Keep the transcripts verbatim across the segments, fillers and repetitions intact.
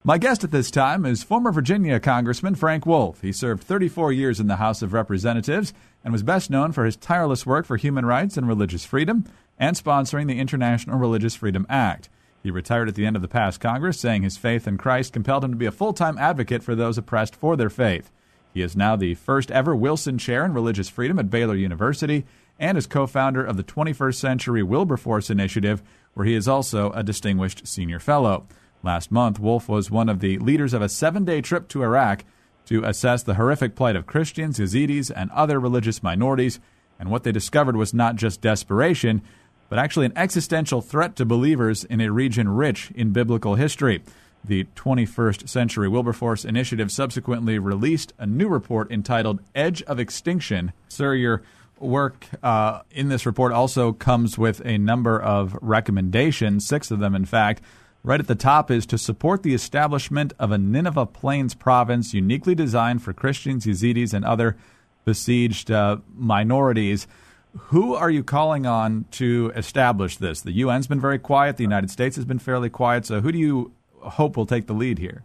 My guest at this time is former Virginia Congressman Frank Wolf. He served thirty-four years in the House of Representatives and was best known for his tireless work for human rights and religious freedom and sponsoring the International Religious Freedom Act. He retired at the end of the past Congress, saying his faith in Christ compelled him to be a full-time advocate for those oppressed for their faith. He is now the first ever Wilson Chair in Religious Freedom at Baylor University and is co-founder of the twenty-first Century Wilberforce Initiative, where he is also a distinguished senior fellow. Last month, Wolf was one of the leaders of a seven-day trip to Iraq to assess the horrific plight of Christians, Yazidis, and other religious minorities, and what they discovered was not just desperation, but actually an existential threat to believers in a region rich in biblical history. The twenty-first Century Wilberforce Initiative subsequently released a new report entitled Edge of Extinction. Sir, your work uh, in this report also comes with a number of recommendations, six of them, in fact. Right at the top is to support the establishment of a Nineveh Plains province uniquely designed for Christians, Yazidis, and other besieged uh, minorities. Who are you calling on to establish this? The U N's been very quiet. The United States has been fairly quiet. So who do you hope will take the lead here?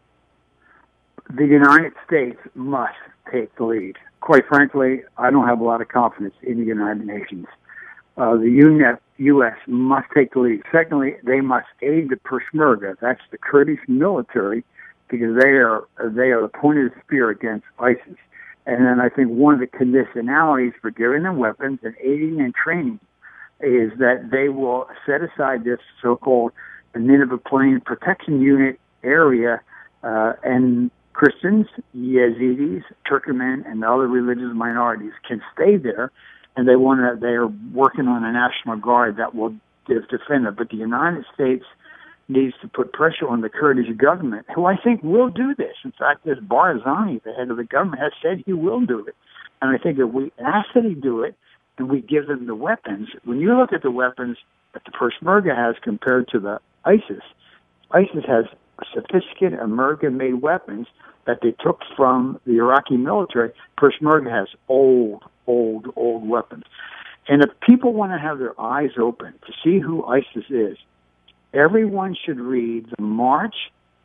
The United States must take the lead. Quite frankly, I don't have a lot of confidence in the United Nations. Uh, the U S must take the lead. Secondly, they must aid the Peshmerga. That's the Kurdish military, because they are they are the point of the spear against ISIS. And then I think one of the conditionalities for giving them weapons and aiding and training is that they will set aside this so-called Nineveh Plain Protection Unit area, uh, and Christians, Yazidis, Turkmen, and other religious minorities can stay there. And they want to. They are working on a National Guard that will defend them. But the United States needs to put pressure on the Kurdish government, who I think will do this. In fact, this Barzani, the head of the government, has said he will do it. And I think if we ask that he do it, and we give them the weapons, when you look at the weapons that the Peshmerga has compared to the ISIS, ISIS has sophisticated American-made weapons that they took from the Iraqi military. Peshmerga has old, old, old weapons. And if people want to have their eyes open to see who ISIS is, everyone should read the March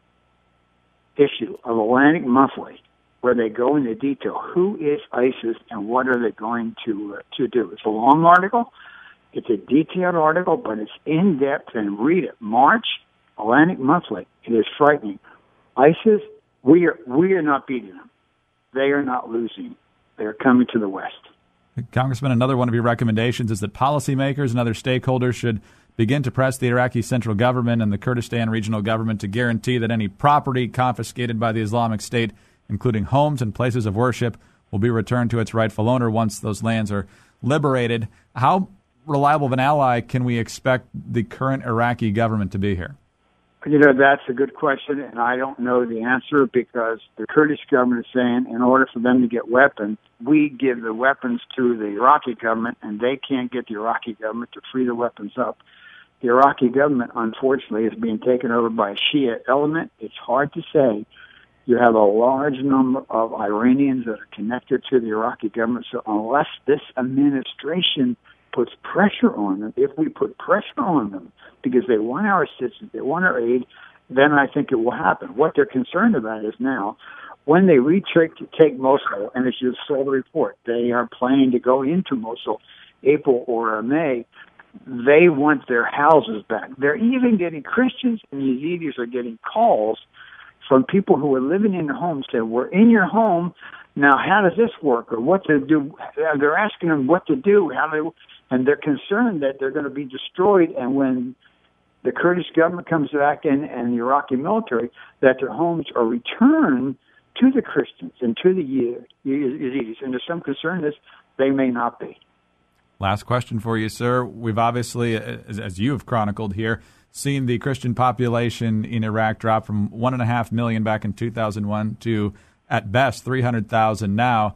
issue of Atlantic Monthly, where they go into detail who is ISIS and what are they going to uh, to do. It's a long article. It's a detailed article, but it's in-depth, and read it. March, Atlantic Monthly. It is frightening. ISIS, we are we are not beating them. They are not losing. They are coming to the West. Congressman, another one of your recommendations is that policymakers and other stakeholders should begin to press the Iraqi central government and the Kurdistan regional government to guarantee that any property confiscated by the Islamic State, including homes and places of worship, will be returned to its rightful owner once those lands are liberated. How reliable of an ally can we expect the current Iraqi government to be here? You know, that's a good question, and I don't know the answer, because the Kurdish government is saying in order for them to get weapons, we give the weapons to the Iraqi government, and they can't get the Iraqi government to free the weapons up. The Iraqi government, unfortunately, is being taken over by a Shia element. It's hard to say. You have a large number of Iranians that are connected to the Iraqi government, so unless this administration puts pressure on them, if we put pressure on them because they want our assistance, they want our aid, then I think it will happen. What they're concerned about is now, when they retake take Mosul, and as you saw the report, they are planning to go into Mosul April or May, they want their houses back. They're even getting, Christians and Yazidis are getting calls from people who are living in their homes saying, we're in your home, now how does this work, or what to do? They're asking them what to do, how they, and they're concerned that they're going to be destroyed, and when the Kurdish government comes back in and the Iraqi military, that their homes are returned to the Christians and to the Yazidis. And there's some concern that they may not be. Last question for you, sir. We've obviously, as you have chronicled here, seen the Christian population in Iraq drop from one and a half million back in two thousand one to, at best, three hundred thousand now.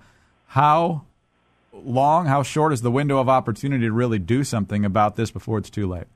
How long, how short is the window of opportunity to really do something about this before it's too late?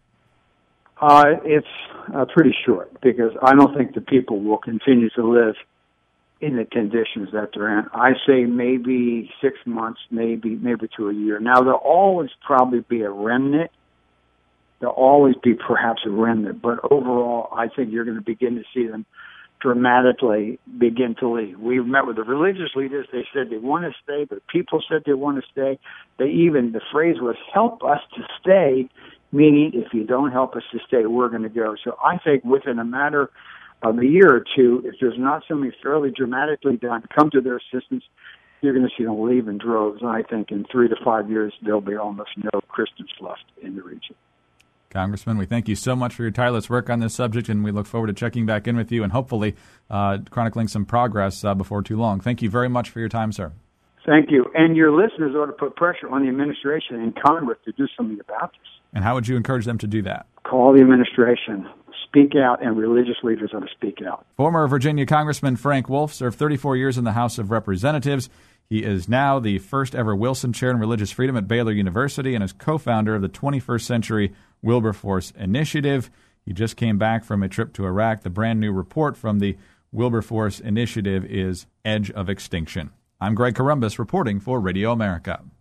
Uh, it's uh, pretty short, because I don't think the people will continue to live in the conditions that they're in. I say maybe six months, maybe maybe to a year. Now, there'll always probably be a remnant. There'll always be perhaps a remnant, but overall, I think you're going to begin to see them dramatically begin to leave. We met with the religious leaders. They said they want to stay. The people said they want to stay. They even, the phrase was, help us to stay, meaning if you don't help us to stay, we're going to go. So I think within a matter of a year or two, if there's not something fairly dramatically done, come to their assistance, you're going to see them leave in droves. And I think in three to five years, there'll be almost no Christians left in the region. Congressman, we thank you so much for your tireless work on this subject, and we look forward to checking back in with you and hopefully uh, chronicling some progress uh, before too long. Thank you very much for your time, sir. Thank you. And your listeners ought to put pressure on the administration and Congress to do something about this. And how would you encourage them to do that? Call the administration, speak out, and religious leaders ought to speak out. Former Virginia Congressman Frank Wolf served thirty-four years in the House of Representatives. He is now the first ever Wilson Chair in Religious Freedom at Baylor University and is co-founder of the twenty-first Century Wilberforce Initiative. He just came back from a trip to Iraq. The brand new report from the Wilberforce Initiative is Edge of Extinction. I'm Greg Corombos reporting for Radio America.